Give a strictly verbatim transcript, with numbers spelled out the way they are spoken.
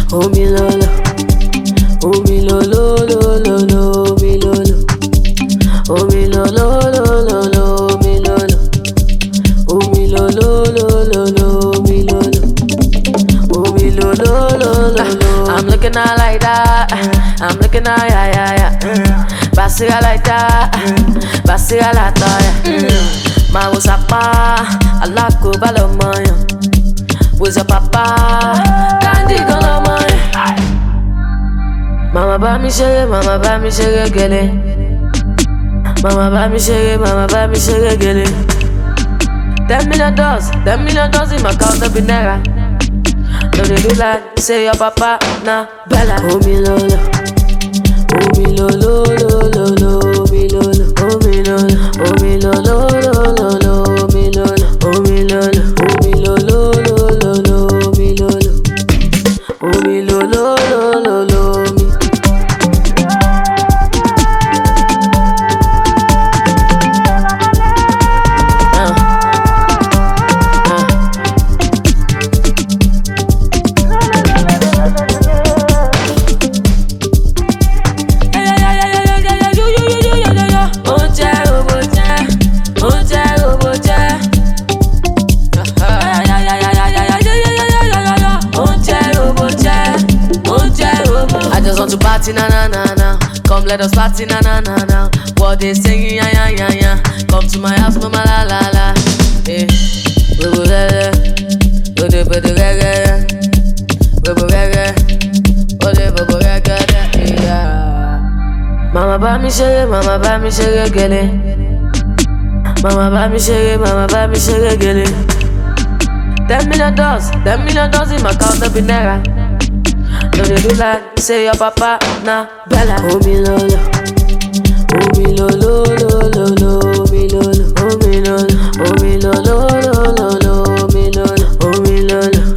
Oh mi lolo, oh mi lolo, lolo, lolo, mi lolo. Oh mi lolo, lolo, lolo, mi lolo. Oh mi lolo, lolo, lolo, mi lolo. Oh mi lolo, lolo, lolo. I'm looking out like that. I'm looking out, yeah, yeah, yeah. Basiga like that. Basiga like that, yeah. Ma usapa, alako balomoyo. Who's your papa? Candy golomoyo. Mama ba mi shere, mama ba mi shere gele. Mama ba mi shere, mama ba mi shere gele. Ten million dollars, ten million dollars in my account up in naira. No they do like say your papa na bella. Oh mi lolo, oh mi lolo, lolo, lolo, mi lolo. Oh mi lolo, oh mi lolo, lolo, lolo, mi lolo. Oh mi lolo, oh mi lolo, lolo, lolo, mi lolo. Oh mi lolo, lolo, lolo, mi. Want to party na na na na. Come let us party na na na na. What they singing ya ya ya ya. Come to my house mama la la la. Eh, we go reggae, we do we do reggae, we go reggae, we do we go reggae yeah. Mama ba mi shere, mama ba mi shere gele. Mama ba mi shere, mama ba mi shere gele. Ten million dollars, ten million dollars in my account up in naira. No they do like say your papa na bella. Oh mi lolo, oh mi lolo, lolo, lolo, mi lolo. Oh mi lolo, oh mi lolo, lolo, lolo, mi lolo. Oh mi lolo.